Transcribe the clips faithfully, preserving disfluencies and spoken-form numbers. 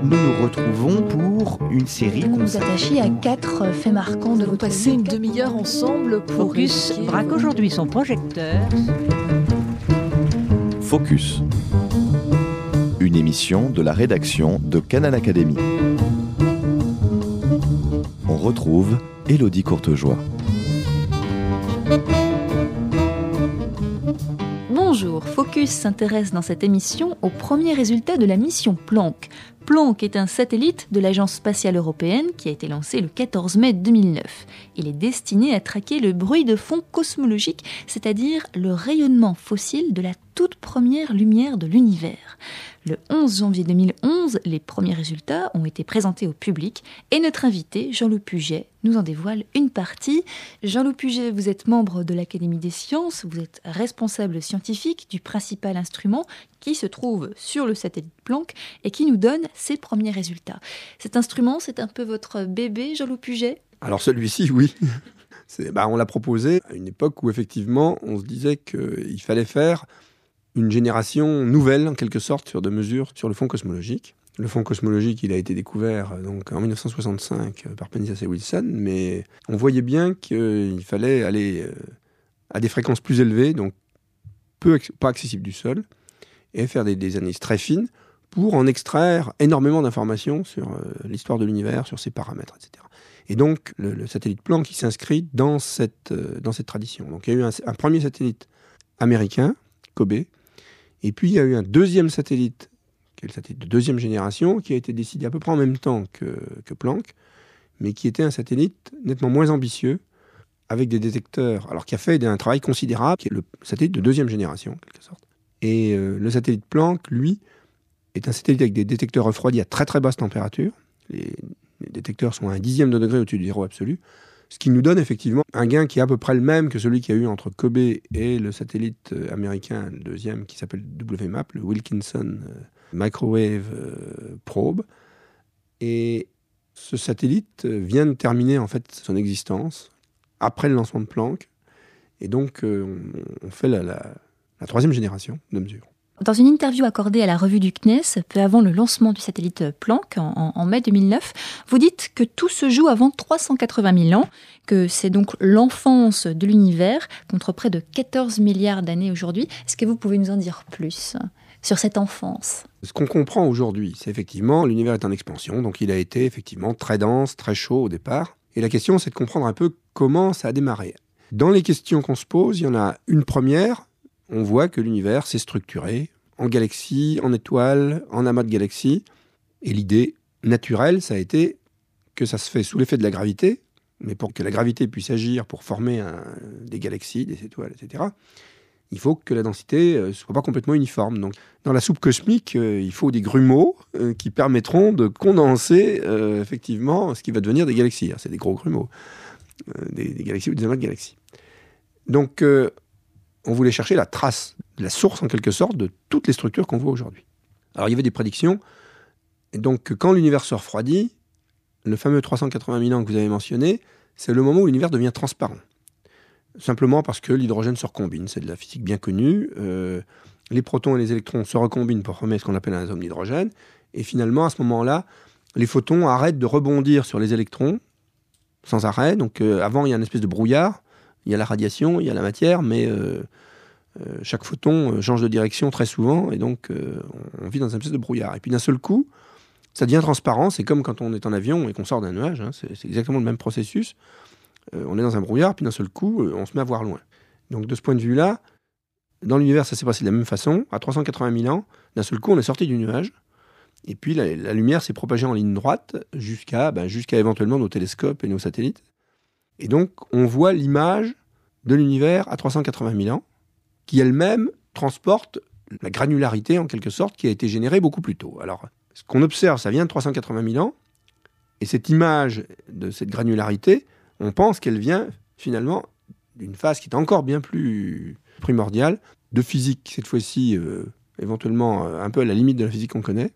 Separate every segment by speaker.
Speaker 1: nous nous retrouvons pour une série
Speaker 2: Vous nous
Speaker 1: consacrée...
Speaker 2: attachez à quatre faits marquants de
Speaker 3: Vous
Speaker 2: votre
Speaker 3: passez
Speaker 2: vie.
Speaker 3: une demi-heure ensemble pour
Speaker 4: Focus
Speaker 3: évoquer-
Speaker 4: braque aujourd'hui son projecteur.
Speaker 5: Focus. Une émission de la rédaction de Canal Académie. On retrouve Élodie Courtejoie.
Speaker 2: Bonjour, Focus s'intéresse dans cette émission aux premiers résultats de la mission Planck. Planck est un satellite de l'Agence spatiale européenne qui a été lancé le quatorze mai deux mille neuf. Il est destiné à traquer le bruit de fond cosmologique, c'est-à-dire le rayonnement fossile de la toute première lumière de l'univers. Le onze janvier deux mille onze, les premiers résultats ont été présentés au public et notre invité, Jean-Loup Puget, nous en dévoile une partie. Jean-Loup Puget, vous êtes membre de l'Académie des sciences, vous êtes responsable scientifique du principal instrument qui se trouve sur le satellite Planck et qui nous donne ses premiers résultats. Cet instrument, c'est un peu votre bébé, Jean-Loup Puget ?
Speaker 6: Alors celui-ci, oui. C'est, bah, on l'a proposé à une époque où effectivement on se disait qu'il fallait faire une génération nouvelle, en quelque sorte, sur de mesures sur le fond cosmologique. Le fond cosmologique, il a été découvert donc, en dix-neuf cent soixante-cinq par Penzias et Wilson, mais on voyait bien qu'il fallait aller à des fréquences plus élevées, donc peu, pas accessibles du sol, et faire des, des analyses très fines pour en extraire énormément d'informations sur euh, l'histoire de l'univers, sur ses paramètres, et cetera. Et donc, le, le satellite Planck, il s'inscrit dans cette, euh, dans cette tradition. Donc, il y a eu un, un premier satellite américain, Kobe, et puis il y a eu un deuxième satellite, qui est le satellite de deuxième génération, qui a été décidé à peu près en même temps que, que Planck, mais qui était un satellite nettement moins ambitieux, avec des détecteurs, alors qui a fait un travail considérable, qui est le satellite de deuxième génération, en quelque sorte. Et euh, le satellite Planck, lui, est un satellite avec des détecteurs refroidis à très très basse température. Les, les détecteurs sont à un dixième de degré au-dessus du zéro absolu, ce qui nous donne effectivement un gain qui est à peu près le même que celui qu'il y a eu entre Kobe et le satellite américain, le deuxième, qui s'appelle W MAP, le Wilkinson Microwave Probe. Et ce satellite vient de terminer en fait son existence après le lancement de Planck. Et donc, euh, on fait la, la, la troisième génération de mesures.
Speaker 2: Dans une interview accordée à la revue du C N E S, peu avant le lancement du satellite Planck, en, en mai deux mille neuf, vous dites que tout se joue avant trois cent quatre-vingt mille ans, que c'est donc l'enfance de l'univers, contre près de quatorze milliards d'années aujourd'hui. Est-ce que vous pouvez nous en dire plus sur cette enfance ?
Speaker 6: Ce qu'on comprend aujourd'hui, c'est effectivement l'univers est en expansion, donc il a été effectivement très dense, très chaud au départ. Et la question, c'est de comprendre un peu comment ça a démarré. Dans les questions qu'on se pose, il y en a une première. On voit que l'univers s'est structuré en galaxies, en étoiles, en amas de galaxies. Et l'idée naturelle, ça a été que ça se fait sous l'effet de la gravité, mais pour que la gravité puisse agir pour former un, des galaxies, des étoiles, et cetera, il faut que la densité ne soit pas complètement uniforme. Donc, dans la soupe cosmique, euh, il faut des grumeaux euh, qui permettront de condenser euh, effectivement ce qui va devenir des galaxies. C'est des gros grumeaux, euh, des, des galaxies ou des amas de galaxies. Donc, euh, on voulait chercher la trace, la source en quelque sorte de toutes les structures qu'on voit aujourd'hui. Alors il y avait des prédictions, et donc quand l'univers se refroidit, le fameux trois cent quatre-vingt mille ans que vous avez mentionné, c'est le moment où l'univers devient transparent. Simplement parce que l'hydrogène se recombine, c'est de la physique bien connue, euh, les protons et les électrons se recombinent pour former ce qu'on appelle un atome d'hydrogène, et finalement à ce moment-là, les photons arrêtent de rebondir sur les électrons sans arrêt, donc euh, avant il y a une espèce de brouillard. Il y a la radiation, il y a la matière, mais euh, euh, chaque photon change de direction très souvent, et donc euh, on vit dans une espèce de brouillard. Et puis d'un seul coup, ça devient transparent, c'est comme quand on est en avion et qu'on sort d'un nuage, hein, c'est, c'est exactement le même processus. Euh, on est dans un brouillard, puis d'un seul coup, euh, on se met à voir loin. Donc de ce point de vue-là, dans l'univers, ça s'est passé de la même façon. À trois cent quatre-vingt mille ans, d'un seul coup, on est sorti du nuage, et puis la, la lumière s'est propagée en ligne droite jusqu'à, ben, jusqu'à éventuellement nos télescopes et nos satellites. Et donc, on voit l'image de l'univers à trois cent quatre-vingt mille ans, qui elle-même transporte la granularité, en quelque sorte, qui a été générée beaucoup plus tôt. Alors, ce qu'on observe, ça vient de trois cent quatre-vingt mille ans, et cette image de cette granularité, on pense qu'elle vient, finalement, d'une phase qui est encore bien plus primordiale, de physique, cette fois-ci, euh, éventuellement, euh, un peu à la limite de la physique qu'on connaît,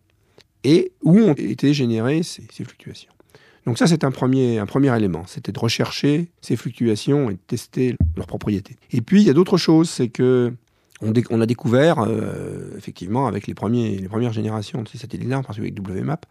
Speaker 6: et où ont été générées ces, ces fluctuations. Donc ça, c'est un premier, un premier élément. C'était de rechercher ces fluctuations et de tester leurs propriétés. Et puis, il y a d'autres choses. C'est que On, dé- on a découvert, euh, effectivement, avec les, premiers, les premières générations de ces satellites-là, en particulier avec W M A P,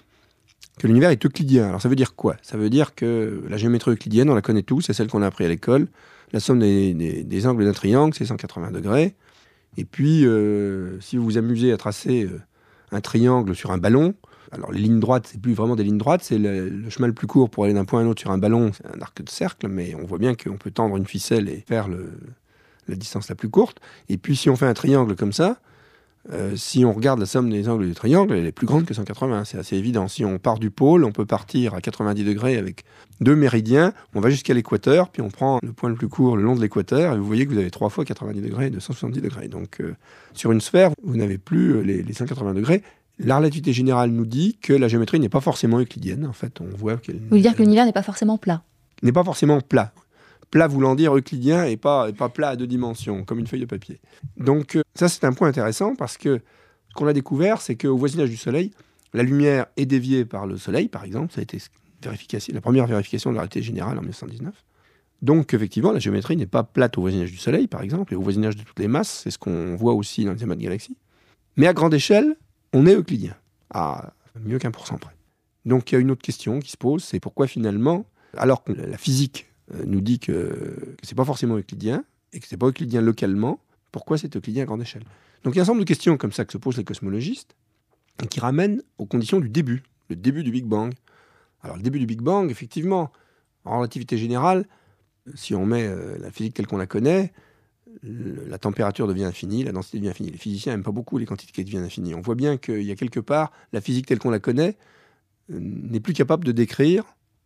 Speaker 6: que l'univers est euclidien. Alors ça veut dire quoi ? Ça veut dire que la géométrie euclidienne, on la connaît tous, c'est celle qu'on a appris à l'école. La somme des, des, des angles d'un triangle, c'est cent quatre-vingts degrés. Et puis, euh, si vous vous amusez à tracer euh, un triangle sur un ballon, alors les lignes droites, c'est plus vraiment des lignes droites, c'est le, le chemin le plus court pour aller d'un point à un autre sur un ballon, c'est un arc de cercle, mais on voit bien qu'on peut tendre une ficelle et faire le, la distance la plus courte. Et puis, si on fait un triangle comme ça, Euh, si on regarde la somme des angles du triangle, elle est plus grande que cent quatre-vingts, c'est assez évident. Si on part du pôle, on peut partir à quatre-vingt-dix degrés avec deux méridiens, on va jusqu'à l'équateur, puis on prend le point le plus court le long de l'équateur, et vous voyez que vous avez trois fois quatre-vingt-dix degrés de cent soixante-dix degrés. Donc euh, sur une sphère, vous n'avez plus euh, les, les cent quatre-vingts degrés. La relativité générale nous dit que la géométrie n'est pas forcément euclidienne. En fait, on voit qu'elle...
Speaker 2: Vous voulez dire que l'univers n'est pas forcément plat ?
Speaker 6: N'est pas forcément plat. Plat voulant dire euclidien et pas, et pas plat à deux dimensions, comme une feuille de papier. Donc euh, ça, c'est un point intéressant parce que ce qu'on a découvert, c'est qu'au voisinage du Soleil, la lumière est déviée par le Soleil, par exemple. Ça a été vérification, la première vérification de la relativité générale en mille neuf cent dix-neuf. Donc, effectivement, la géométrie n'est pas plate au voisinage du Soleil, par exemple, et au voisinage de toutes les masses. C'est ce qu'on voit aussi dans les amas de galaxies. Mais à grande échelle, on est euclidien, à mieux qu'un pour cent près. Donc, il y a une autre question qui se pose, c'est pourquoi finalement, alors que la physique nous dit que, que c'est pas forcément euclidien, et que c'est pas euclidien localement, pourquoi c'est euclidien à grande échelle ? Donc il y a un ensemble de questions comme ça que se posent les cosmologistes, et qui ramènent aux conditions du début, le début du Big Bang. Alors le début du Big Bang, effectivement, en relativité générale, si on met euh, la physique telle qu'on la connaît, le, la température devient infinie, la densité devient infinie. Les physiciens n'aiment pas beaucoup les quantités qui deviennent infinies. On voit bien qu'il y a quelque part, la physique telle qu'on la connaît euh, n'est plus capable de décrire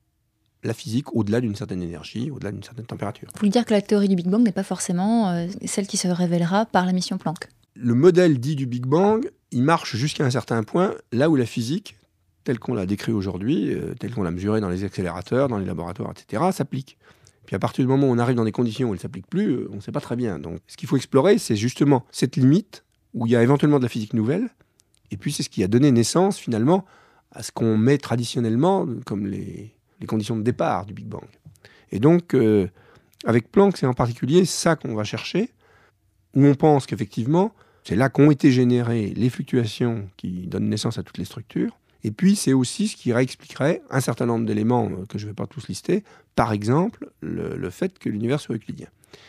Speaker 6: la physique au-delà d'une certaine énergie, au-delà d'une certaine température.
Speaker 2: Vous voulez dire que la théorie du Big Bang n'est pas forcément euh, celle qui se révélera par la mission Planck ?
Speaker 6: Le modèle dit du Big Bang, il marche jusqu'à un certain point, là où la physique, telle qu'on l'a décrit aujourd'hui, euh, telle qu'on l'a mesurée dans les accélérateurs, dans les laboratoires, et cetera, s'applique. Puis à partir du moment où on arrive dans des conditions où elle ne s'applique plus, euh, on ne sait pas très bien. Donc ce qu'il faut explorer, c'est justement cette limite où il y a éventuellement de la physique nouvelle, et puis c'est ce qui a donné naissance finalement à ce qu'on met traditionnellement comme les... les conditions de départ du Big Bang. Et donc, euh, avec Planck, c'est en particulier ça qu'on va chercher, où on pense qu'effectivement, c'est là qu'ont été générées les fluctuations qui donnent naissance à toutes les structures, et puis c'est aussi ce qui réexpliquerait un certain nombre d'éléments que je ne vais pas tous lister, par exemple, le, le fait que l'univers soit euclidien.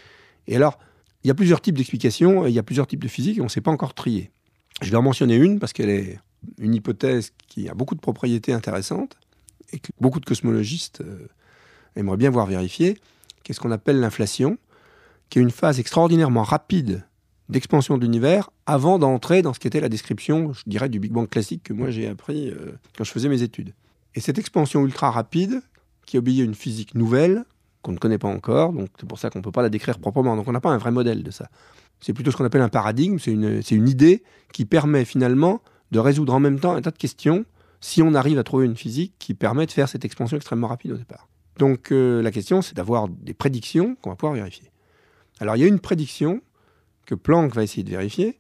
Speaker 6: Et alors, il y a plusieurs types d'explications, il y a plusieurs types de physique, et on ne sait pas encore trier. Je vais en mentionner une, parce qu'elle est une hypothèse qui a beaucoup de propriétés intéressantes, et que beaucoup de cosmologistes euh, aimeraient bien voir vérifier, qui est ce qu'on appelle l'inflation, qui est une phase extraordinairement rapide d'expansion de l'univers avant d'entrer dans ce qu'était la description, je dirais, du Big Bang classique que moi j'ai appris euh, quand je faisais mes études. Et cette expansion ultra rapide, qui obéit à une physique nouvelle, qu'on ne connaît pas encore, donc c'est pour ça qu'on ne peut pas la décrire proprement, donc on n'a pas un vrai modèle de ça. C'est plutôt ce qu'on appelle un paradigme, c'est une, c'est une idée qui permet finalement de résoudre en même temps un tas de questions si on arrive à trouver une physique qui permet de faire cette expansion extrêmement rapide au départ. Donc euh, la question, c'est d'avoir des prédictions qu'on va pouvoir vérifier. Alors il y a une prédiction que Planck va essayer de vérifier,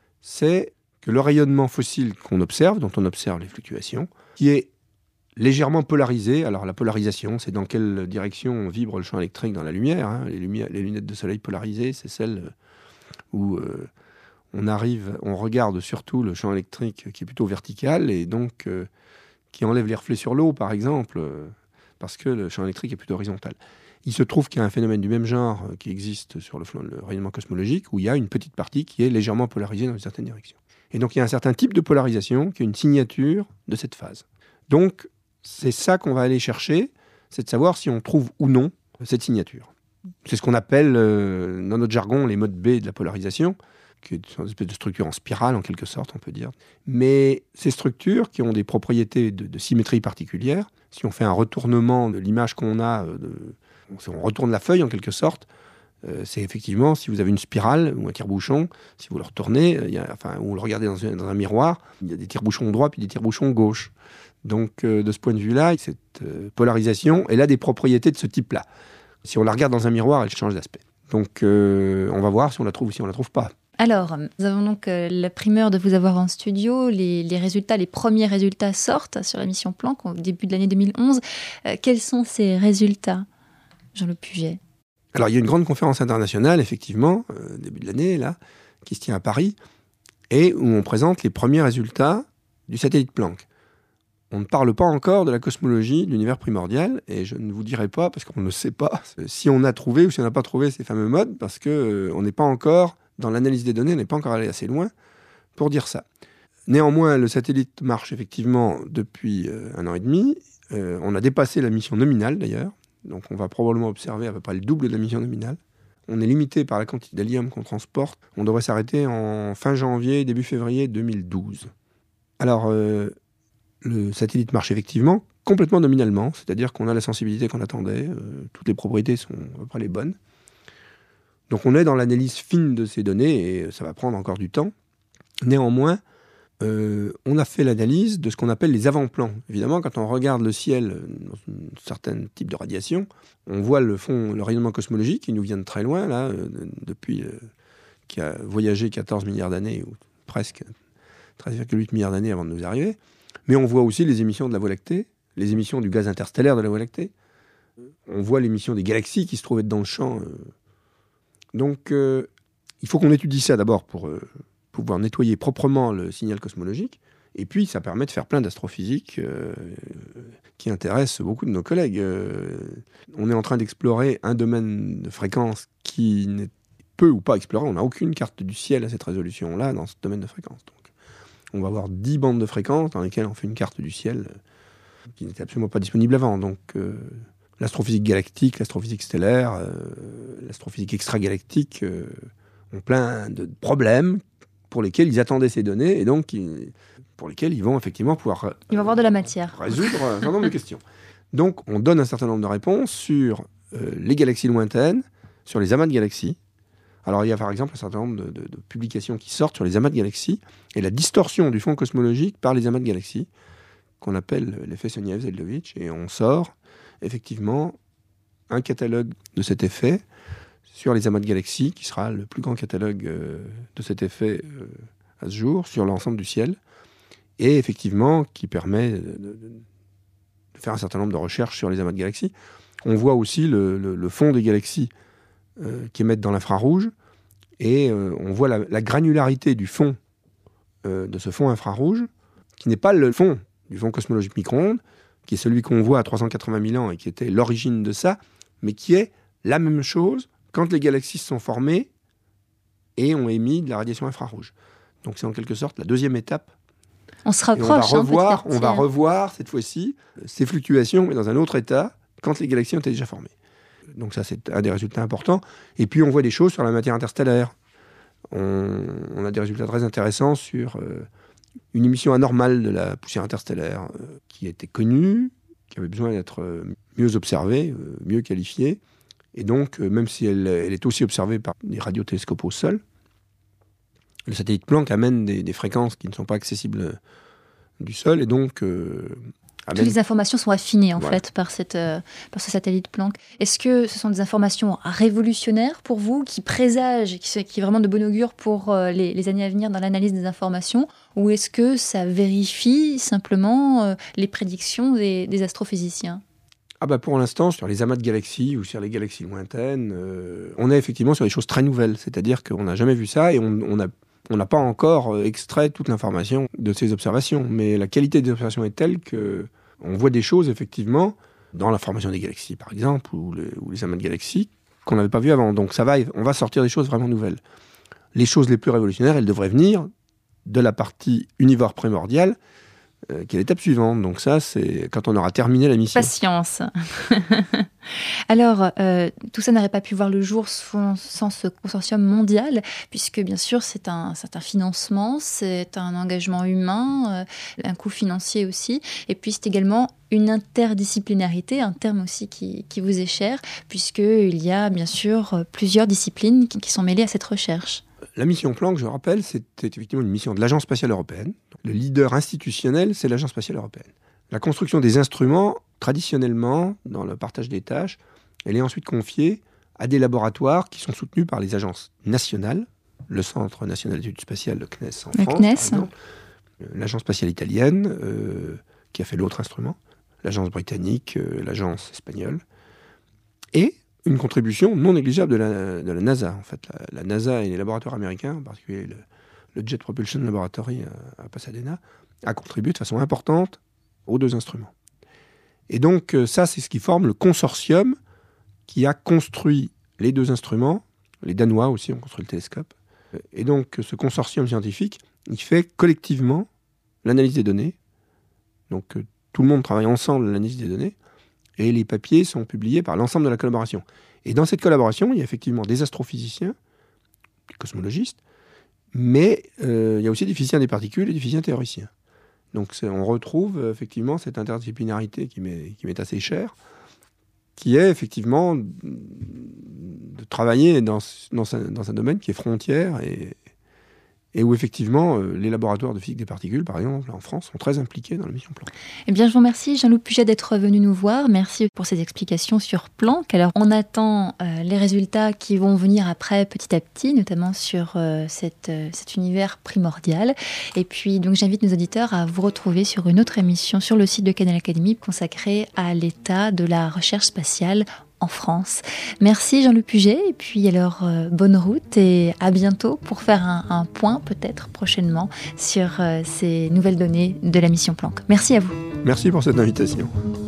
Speaker 6: c'est que le rayonnement fossile qu'on observe, dont on observe les fluctuations, qui est légèrement polarisé. Alors la polarisation, c'est dans quelle direction vibre le champ électrique dans la lumière. Hein. Les, lumières, les lunettes de soleil polarisées, c'est celles où... Euh, on arrive, on regarde surtout le champ électrique qui est plutôt vertical et donc euh, qui enlève les reflets sur l'eau, par exemple, euh, parce que le champ électrique est plutôt horizontal. Il se trouve qu'il y a un phénomène du même genre euh, qui existe sur le, le rayonnement cosmologique où il y a une petite partie qui est légèrement polarisée dans une certaine direction. Et donc il y a un certain type de polarisation qui est une signature de cette phase. Donc c'est ça qu'on va aller chercher, c'est de savoir si on trouve ou non cette signature. C'est ce qu'on appelle, euh, dans notre jargon, les modes B de la polarisation, qui est une espèce de structure en spirale, en quelque sorte, on peut dire. Mais ces structures, qui ont des propriétés de, de symétrie particulières, si on fait un retournement de l'image qu'on a, de, si on retourne la feuille, en quelque sorte, euh, c'est effectivement, si vous avez une spirale ou un tire-bouchon, si vous le retournez, il y a, enfin, ou vous le regardez dans un, dans un miroir, il y a des tire-bouchons droits puis des tire-bouchons gauche. Donc, euh, de ce point de vue-là, cette euh, polarisation, elle a des propriétés de ce type-là. Si on la regarde dans un miroir, elle change d'aspect. Donc, euh, on va voir si on la trouve ou si on ne la trouve pas.
Speaker 2: Alors, nous avons donc euh, la primeur de vous avoir en studio. Les, les résultats, les premiers résultats sortent sur la mission Planck au début de l'année deux mille onze. Euh, quels sont ces résultats, Jean-Luc Puget ?
Speaker 6: Alors, il y a une grande conférence internationale, effectivement, euh, début de l'année, là, qui se tient à Paris, et où on présente les premiers résultats du satellite Planck. On ne parle pas encore de la cosmologie de l'univers primordial, et je ne vous dirai pas, parce qu'on ne sait pas, si on a trouvé ou si on n'a pas trouvé ces fameux modes, parce qu'on euh, n'est pas encore, dans l'analyse des données, on n'est pas encore allé assez loin pour dire ça. Néanmoins, le satellite marche effectivement depuis euh, un an et demi. Euh, on a dépassé la mission nominale, d'ailleurs, donc on va probablement observer à peu près le double de la mission nominale. On est limité par la quantité d'hélium qu'on transporte. On devrait s'arrêter en fin janvier, début février deux mille douze. Alors... Euh, Le satellite marche effectivement complètement nominalement, c'est-à-dire qu'on a la sensibilité qu'on attendait, euh, toutes les propriétés sont à peu près les bonnes. Donc on est dans l'analyse fine de ces données et ça va prendre encore du temps. Néanmoins, euh, on a fait l'analyse de ce qu'on appelle les avant-plans. Évidemment, quand on regarde le ciel dans un certain type de radiation, on voit le fond, le rayonnement cosmologique qui nous vient de très loin, là, euh, depuis, euh, qui a voyagé quatorze milliards d'années, ou presque treize virgule huit milliards d'années avant de nous arriver. Mais on voit aussi les émissions de la Voie lactée, les émissions du gaz interstellaire de la Voie lactée. On voit l'émission des galaxies qui se trouvent être dans le champ. Donc, euh, il faut qu'on étudie ça d'abord pour euh, pouvoir nettoyer proprement le signal cosmologique. Et puis, ça permet de faire plein d'astrophysique euh, qui intéresse beaucoup de nos collègues. Euh, on est en train d'explorer un domaine de fréquence qui n'est peu ou pas exploré. On n'a aucune carte du ciel à cette résolution-là dans ce domaine de fréquence. Donc, on va avoir dix bandes de fréquences dans lesquelles on fait une carte du ciel euh, qui n'était absolument pas disponible avant. Donc, euh, l'astrophysique galactique, l'astrophysique stellaire, euh, l'astrophysique extragalactique euh, ont plein de problèmes pour lesquels ils attendaient ces données et donc ils, pour lesquels ils vont effectivement pouvoir euh,
Speaker 2: Il va y avoir de la matière.
Speaker 6: résoudre un certain nombre de questions. Donc, on donne un certain nombre de réponses sur euh, les galaxies lointaines, sur les amas de galaxies. Alors, il y a par exemple un certain nombre de, de, de publications qui sortent sur les amas de galaxies et la distorsion du fond cosmologique par les amas de galaxies, qu'on appelle l'effet Sonia-Zeldovich, et on sort effectivement un catalogue de cet effet sur les amas de galaxies, qui sera le plus grand catalogue euh, de cet effet euh, à ce jour, sur l'ensemble du ciel, et effectivement qui permet de, de, de faire un certain nombre de recherches sur les amas de galaxies. On voit aussi le, le, le fond des galaxies Euh, qui émettent dans l'infrarouge, et euh, on voit la, la granularité du fond euh, de ce fond infrarouge, qui n'est pas le fond du fond cosmologique micro-ondes, qui est celui qu'on voit à trois cent quatre-vingt mille ans et qui était l'origine de ça, mais qui est la même chose quand les galaxies se sont formées et ont émis de la radiation infrarouge. Donc c'est en quelque sorte la deuxième étape.
Speaker 2: On se rapproche.
Speaker 6: Et on va revoir,
Speaker 2: hein,
Speaker 6: on va revoir cette fois-ci ces fluctuations, mais dans un autre état, quand les galaxies ont été déjà formées. Donc ça, c'est un des résultats importants. Et puis, on voit des choses sur la matière interstellaire. On, on a des résultats très intéressants sur euh, une émission anormale de la poussière interstellaire euh, qui était connue, qui avait besoin d'être euh, mieux observée, euh, mieux qualifiée. Et donc, euh, même si elle, elle est aussi observée par des radiotélescopes au sol, le satellite Planck amène des, des fréquences qui ne sont pas accessibles du sol. Et donc... Euh,
Speaker 2: Toutes les informations sont affinées en
Speaker 6: Voilà.
Speaker 2: fait par, cette, euh, par ce satellite Planck. Est-ce que ce sont des informations révolutionnaires pour vous, qui présagent, qui, qui est vraiment de bon augure pour euh, les, les années à venir dans l'analyse des informations, ou est-ce que ça vérifie simplement euh, les prédictions des, des astrophysiciens ?
Speaker 6: Ah bah pour l'instant, sur les amas de galaxies ou sur les galaxies lointaines, euh, on est effectivement sur des choses très nouvelles. C'est-à-dire qu'on n'a jamais vu ça et on, on a On n'a pas encore extrait toute l'information de ces observations, mais la qualité des observations est telle qu'on voit des choses, effectivement, dans la formation des galaxies, par exemple, ou, le, ou les amas de galaxies, qu'on n'avait pas vu avant. Donc ça va, on va sortir des choses vraiment nouvelles. Les choses les plus révolutionnaires, elles devraient venir de la partie univore primordiale, euh, qui est l'étape suivante. Donc ça, c'est quand on aura terminé la mission.
Speaker 2: Patience. Alors, euh, tout ça n'aurait pas pu voir le jour sans, sans ce consortium mondial, puisque bien sûr, c'est un, c'est un financement, c'est un engagement humain, euh, un coût financier aussi, et puis c'est également une interdisciplinarité, un terme aussi qui, qui vous est cher, puisqu'il y a bien sûr plusieurs disciplines qui, qui sont mêlées à cette recherche.
Speaker 6: La mission Planck, je rappelle, c'était effectivement une mission de l'Agence spatiale européenne. Le leader institutionnel, c'est l'Agence spatiale européenne. La construction des instruments, traditionnellement, dans le partage des tâches, elle est ensuite confiée à des laboratoires qui sont soutenus par les agences nationales, le Centre national d'études spatiales, le C N E S en
Speaker 2: le
Speaker 6: France,
Speaker 2: C N E S.
Speaker 6: par exemple, l'Agence spatiale italienne, euh, qui a fait l'autre instrument, l'Agence britannique, euh, l'Agence espagnole, et une contribution non négligeable de la, de la NASA. En fait, la, la NASA et les laboratoires américains, en particulier le, le Jet Propulsion Laboratory à, à Pasadena, a contribué de façon importante aux deux instruments. Et donc ça, c'est ce qui forme le consortium qui a construit les deux instruments. Les Danois aussi ont construit le télescope. Et donc ce consortium scientifique, il fait collectivement l'analyse des données. Donc tout le monde travaille ensemble à l'analyse des données. Et les papiers sont publiés par l'ensemble de la collaboration. Et dans cette collaboration, il y a effectivement des astrophysiciens, des cosmologistes, mais euh, il y a aussi des physiciens des particules et des physiciens théoriciens. Donc on retrouve euh, effectivement cette interdisciplinarité qui m'est, qui m'est assez chère, qui est effectivement de travailler dans, dans, un, dans un domaine qui est frontière et, et où effectivement euh, les laboratoires de physique des particules, par exemple, en France, sont très impliqués dans la mission Planck.
Speaker 2: Eh bien, je vous remercie, Jean-Loup Puget, d'être venu nous voir. Merci pour ces explications sur Planck. Alors, on attend euh, les résultats qui vont venir après, petit à petit, notamment sur euh, cette, euh, cet univers primordial. Et puis, donc, j'invite nos auditeurs à vous retrouver sur une autre émission sur le site de Canal Academy consacrée à l'état de la recherche spatiale en France. Merci Jean-Loup Puget, et puis alors euh, bonne route et à bientôt pour faire un, un point peut-être prochainement sur euh, ces nouvelles données de la mission Planck. Merci à vous.
Speaker 6: Merci pour cette invitation.